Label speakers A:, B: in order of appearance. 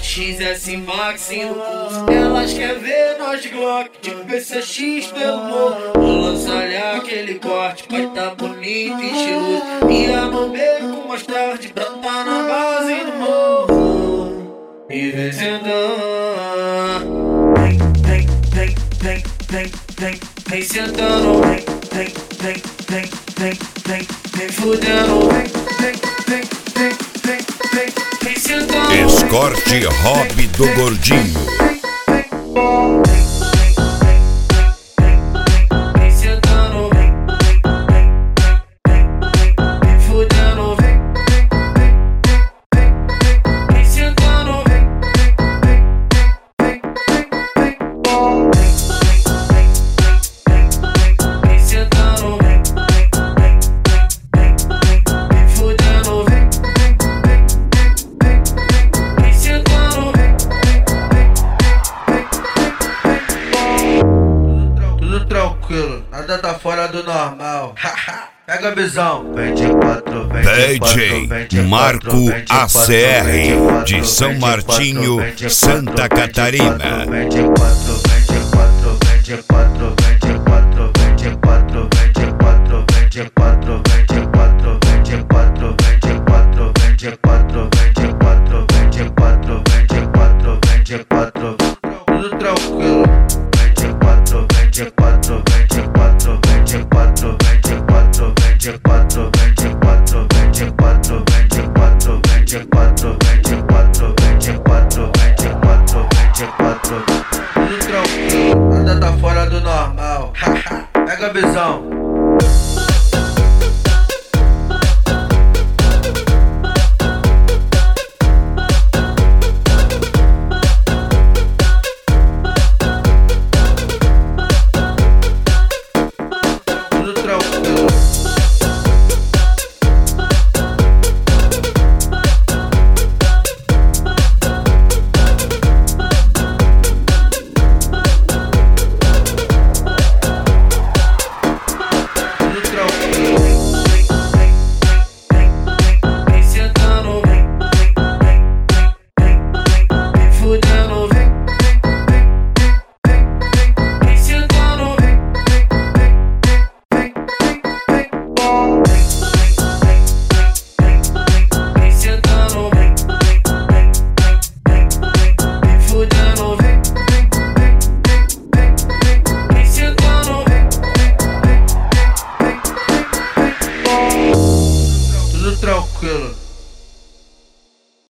A: XS Max no pulso. Elas querem ver nós de Glock, de PCX pelo morro. Vou lançar-lhe aquele corte, vai tá bonito e estiloso. Ia no beco com mais tarde, pra tá na base do morro. E vem sentando, vem sentando, vem fudendo, vem sentando.
B: Escorte Hobby do Gordinho.
C: Tranquilo, nada tá fora do normal. Pega a visão. 24, 24,
B: DJ Marco ACR de São Martinho, Santa Catarina.
C: 24, 24, 24, 24, 24, 24, 24, 24, 24, 24, 24, 24, 24, 24, 24. Tudo tranquilo. 24, 24, 24, 24, 24, 24, 24, 24, 24, 24, 24, 24, 24, 24. Tudo tranquilo, nada tá fora do normal. Pega a visão.